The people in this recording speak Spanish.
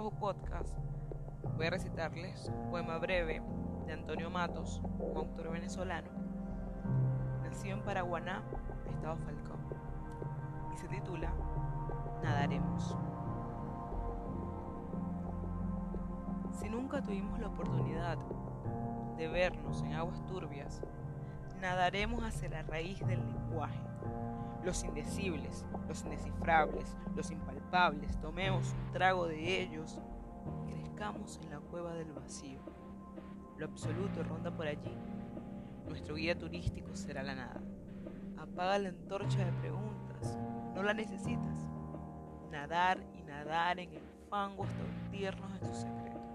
Bajo Podcast voy a recitarles un poema breve de Antonio Matos, un autor venezolano, nacido en Paraguaná, estado Falcón, y se titula Nadaremos. Si nunca tuvimos la oportunidad de vernos en aguas turbias, nadaremos hacia la raíz del lenguaje. Los indecibles, los indescifrables, los impalpables, tomemos un trago de ellos y crezcamos en la cueva del vacío. Lo absoluto ronda por allí. Nuestro guía turístico será la nada. Apaga la antorcha de preguntas, no la necesitas. Nadar y nadar en el fango hasta hundirnos en sus secretos.